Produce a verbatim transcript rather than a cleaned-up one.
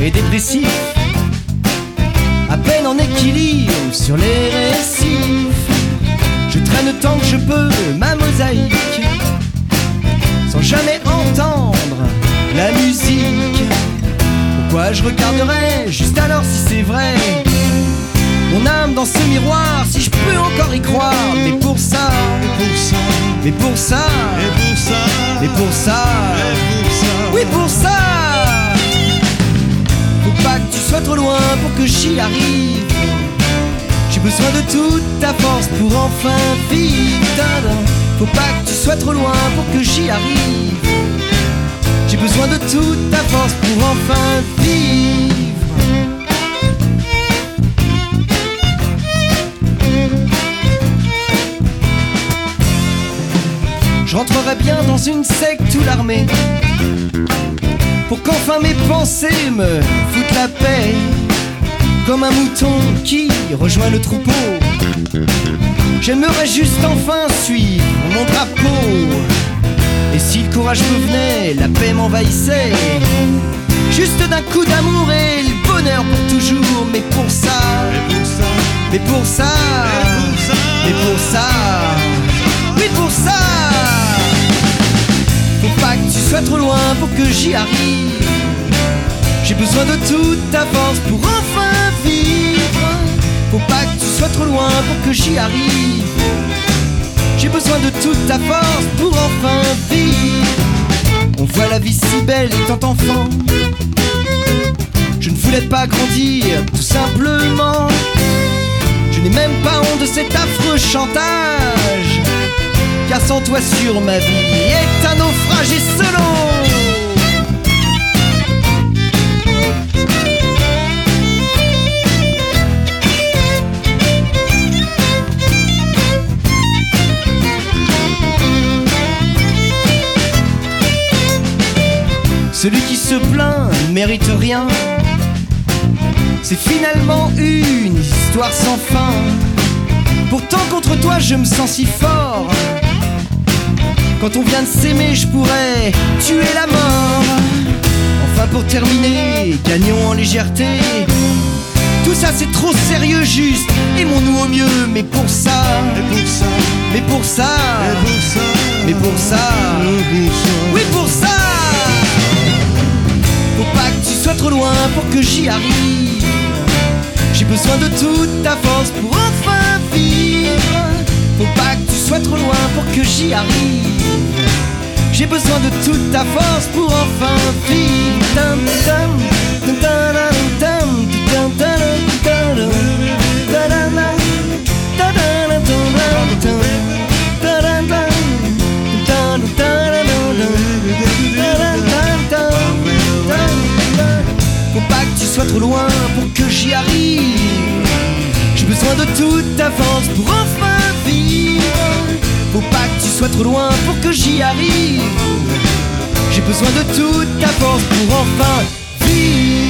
et dépressif, à peine en équilibre sur les récifs. Je traîne tant que je peux ma mosaïque, sans jamais entendre la musique. Pourquoi je regarderais juste alors si c'est vrai mon âme dans ce miroir, si je peux encore y croire? Mais pour ça, mais pour ça, et pour ça, mais pour ça, et pour ça, oui pour ça. Faut pas que tu sois trop loin pour que j'y arrive. J'ai besoin de toute ta force pour enfin vivre. Faut pas que tu sois trop loin pour que j'y arrive. J'ai besoin de toute ta force pour enfin vivre. Je rentrerai bien dans une secte ou l'armée, pour qu'enfin mes pensées me foutent la paix. Comme un mouton qui rejoint le troupeau, j'aimerais juste enfin suivre mon drapeau. Et si le courage me venait, la paix m'envahissait, juste d'un coup d'amour et le bonheur pour toujours. Mais pour ça, et pour ça, mais pour ça, et pour ça, mais pour ça, oui pour ça. Faut pas que tu sois trop loin pour que j'y arrive. J'ai besoin de toute ta force pour enfin vivre. Faut pas que tu sois trop loin pour que j'y arrive. J'ai besoin de toute ta force pour enfin vivre. On voit la vie si belle étant enfant. Je ne voulais pas grandir, tout simplement. Je n'ai même pas honte de cet affreux chantage, car sans toi sur ma vie est un naufrage et selon. Celui qui se plaint ne mérite rien. C'est finalement une histoire sans fin. Pourtant contre toi je me sens si fort. Quand on vient de s'aimer je pourrais tuer la mort. Enfin pour terminer, gagnons en légèreté. Tout ça c'est trop sérieux, juste aimons-nous au mieux. Mais pour ça, et pour ça, mais pour ça, et pour ça, mais pour ça, et pour ça, oui pour ça. Faut pas que tu sois trop loin pour que j'y arrive. J'ai besoin de toute ta force pour enfin vivre. Faut pas que tu sois trop loin pour que j'y arrive. J'ai besoin de toute ta force pour enfin vivre. Tam, tam, tam, tam, tam, tam, tam, tam, faut pas que tu sois trop loin pour que j'y arrive. J'ai besoin de toute ta force pour enfin vivre. Faut pas que tu sois trop loin pour que j'y arrive. J'ai besoin de toute ta force pour enfin vivre.